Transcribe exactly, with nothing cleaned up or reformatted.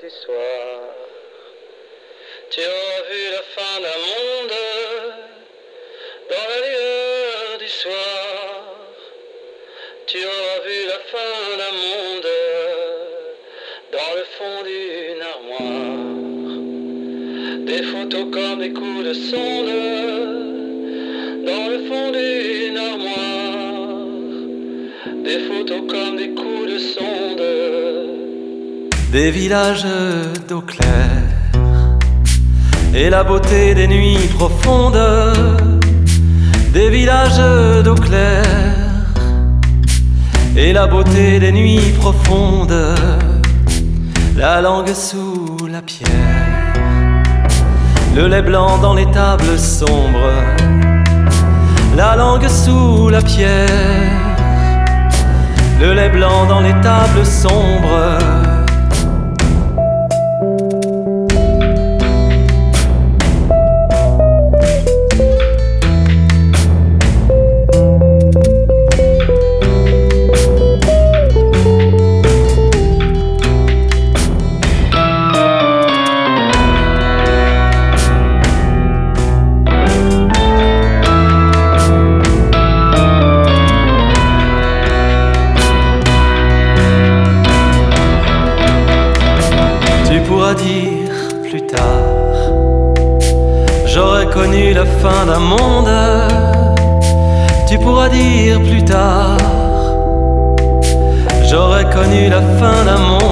du soir. Tu auras vu la fin d'un monde dans la lueur du soir. Tu auras vu la fin d'un monde dans le fond d'une armoire. Des photos comme des coups de sonde dans le fond d'une armoire. Des photos comme des coups de sonde. Des villages d'eau claire et la beauté des nuits profondes. Des villages d'eau claire et la beauté des nuits profondes. La langue sous la pierre, le lait blanc dans les tables sombres. La langue sous la pierre, le lait blanc dans les tables sombres. Dire plus tard, j'aurais connu la fin d'un monde. Tu pourras dire plus tard, j'aurais connu la fin d'un monde.